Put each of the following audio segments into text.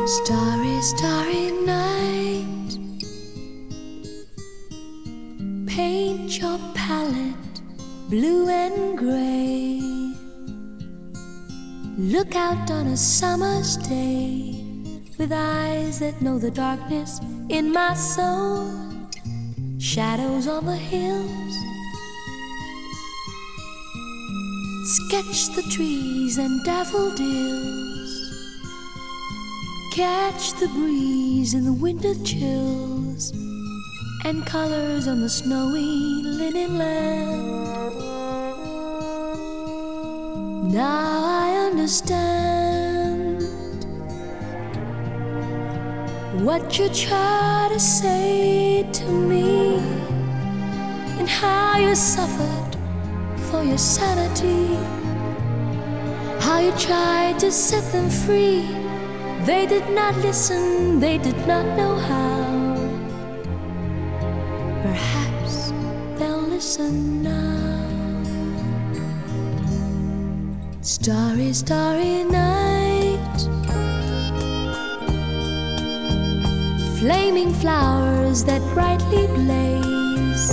Starry, starry night, paint your palette blue and gray. Look out on a summer's day with eyes that know the darkness in my soul. Shadows on the hills, sketch the trees and daffodils. Catch the breeze in the winter chills and colors on the snowy linen land. Now I understand what you try to say to me, and how you suffered for your sanity, how you tried to set them free. They did not listen, they did not know how. Perhaps they'll listen now. Starry, starry night, flaming flowers that brightly blaze,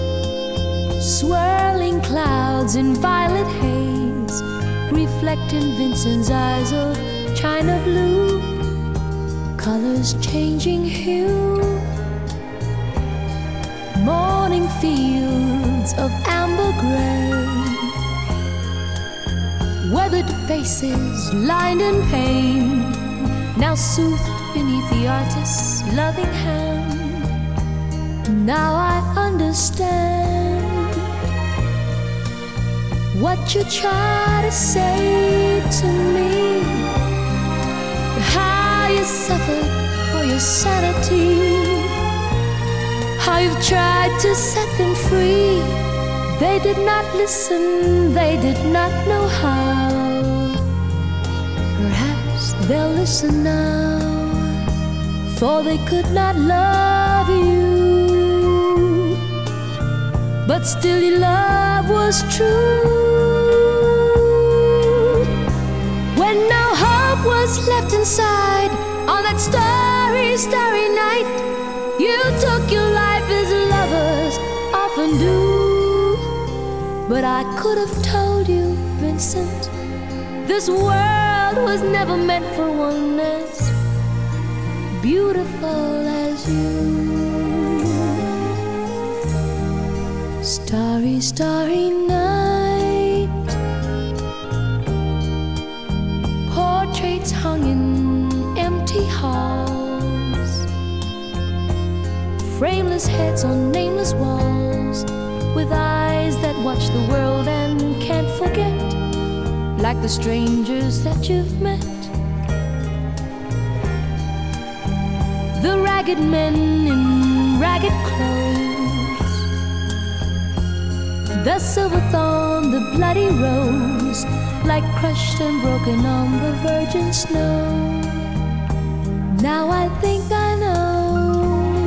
swirling clouds in violet haze, reflect in Vincent's eyes of china blue, colors changing hue, morning fields of amber gray, weathered faces lined in pain, now soothed beneath the artist's loving hand. Now I understand what you try to say to me, how you suffered for your sanity, how you've tried to set them free. They did not listen, they did not know how. Perhaps they'll listen now, for they could not love you, but still your love was true. When no hope was left inside on that starry, starry night, you took your life as lovers often do. But I could have told you, Vincent, this world was never meant for one as beautiful as you. Starry, starry night, portraits hung in empty halls, frameless heads on nameless walls, with eyes that watch the world and can't forget, like the strangers that you've met. The ragged men in ragged clothes, the silver thorn, the bloody rose, like crushed and broken on the virgin snow. Now I think I know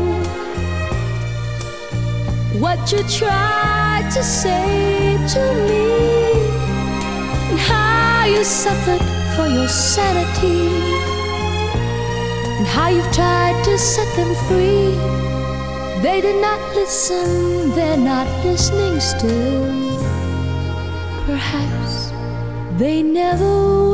what you tried to say to me, and how you suffered for your sanity, and how you've tried to set them free. They did not listen, they're not listening still. Perhaps they never will.